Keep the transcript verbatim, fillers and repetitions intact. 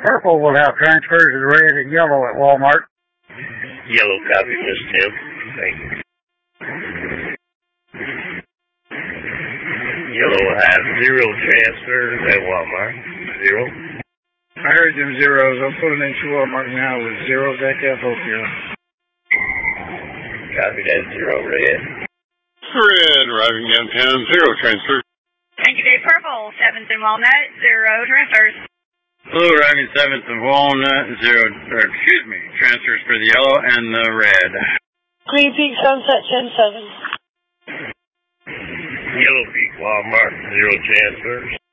Purple will have transfers to red and yellow at Walmart. Yellow copy, Miss Tim. Thank you. Yellow will have zero transfers at Walmart. Zero. I heard them zeros. I'm putting into Walmart now with zero back at Hopio. Copy that, zero red. Red, arriving downtown, zero transfers. Thank you, Dave Purple. seventh and Walnut, zero transfers. Blue, arriving seventh and Walnut, zero, or excuse me, transfers for the yellow and the red. Green Peak, Sunset, ten seven. Yellow Peak, Walmart, zero transfers.